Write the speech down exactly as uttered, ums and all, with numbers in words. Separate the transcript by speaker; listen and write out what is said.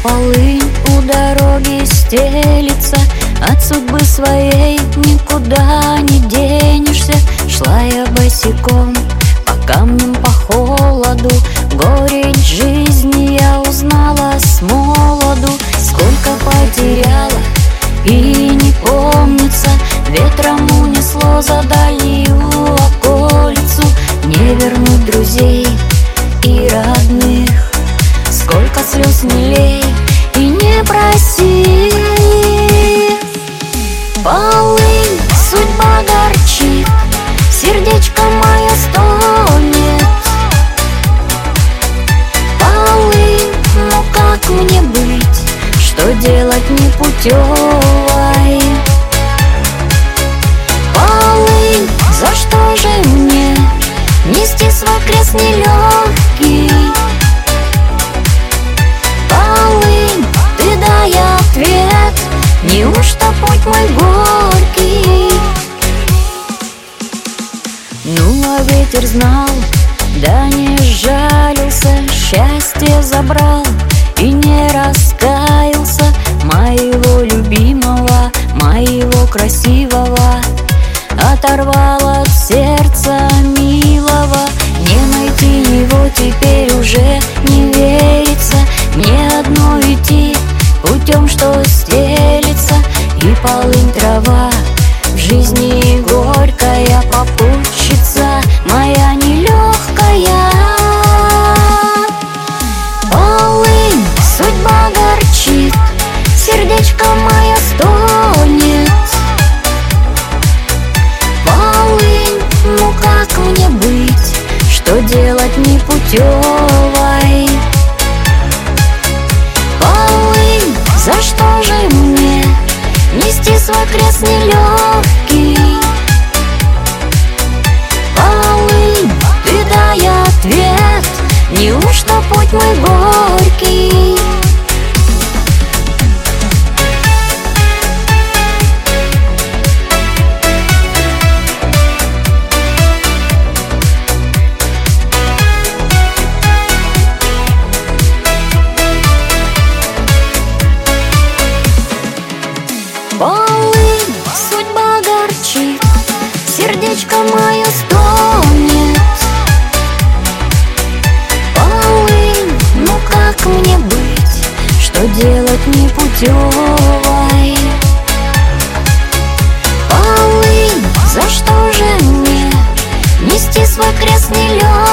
Speaker 1: Полынь у дороги стелится, от судьбы своей никуда не денешься. Шла я босиком по камням, по холоду, горечь жизни я узнала с молоду. Сколько потеряла и не помнится, ветром унесло за дальнюю околицу. Не вернуть друзей и родных, сколько слез не лей и не проси. Полынь, судьба горчит, сердечко мое стонет. Полынь, ну как мне быть, что делать непутевой? Полынь, за что же мне нести свой крест нелегкий? Полынь, ты дай ответ, неужто путь мой горький? Ну а ветер знал, да не жалился, счастье забрал и не раскаялся. Моего любимого, моего красивого оторвал от сердца милого. Не найти его теперь уже не верится, мне одно идти путем, что стелится. И полынь трава в жизни горькая попутчица моя нелегкая. Полынь, судьба горчит, сердечко мое стонет. Полынь, ну как мне быть, что делать непутевой? Полынь, за что же мне нести свой крест нелегкий? Полынь, ты дай ответ, неужто путь мой горький? Полынь, судьба горчит, сердечко мое стонет. Полынь, ну как мне быть, что делать непутевой? Полынь, за что же мне нести свой крест нелегкий?